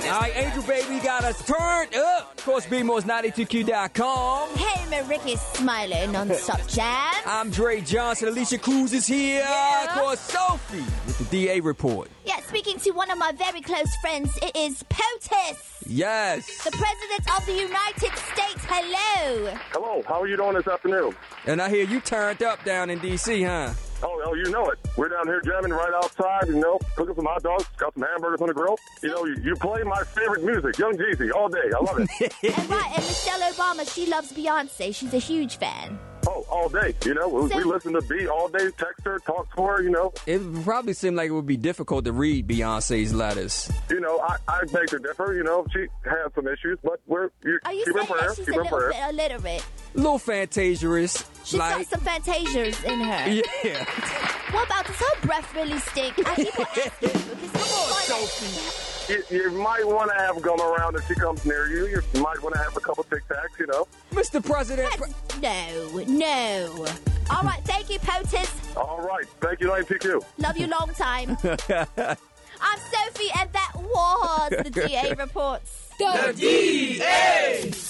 All right, Angel Baby got us turned up. Of course, BMOS92Q.com. Hey, Maricky's smiling non-stop jam. I'm Dre Johnson. Alicia Cruz is here. Yeah. Of course, Sophie with the DA report. Yeah, speaking to one of my very close friends, it is POTUS. Yes. The President of the United States. Hello. Hello, how are you doing this afternoon? And I hear you turned up down in D.C., huh? Oh, you know it. We're down here jamming right outside, cooking some hot dogs, got some hamburgers on the grill. You play my favorite music, Young Jeezy, all day. I love it. And right, and Michelle Obama, she loves Beyonce. She's a huge fan. Oh, all day. We listen to B all day, text her, talk to her, It would probably seem like it would be difficult to read Beyonce's letters. I beg to differ, She has some issues, but Are you saying that she's a little bit illiterate? A little fantasious. She's got some fantasias in her. Yeah. What about, does her breath really stink? I keep on asking you because Sophie. You might want to have gum around if she comes near you. You might want to have a couple Tic Tacs, Mr. President. No. All right, thank you, POTUS. All right, thank you, Lane PQ. Love you long time. I'm Sophie, and that was the DA reports. The DA!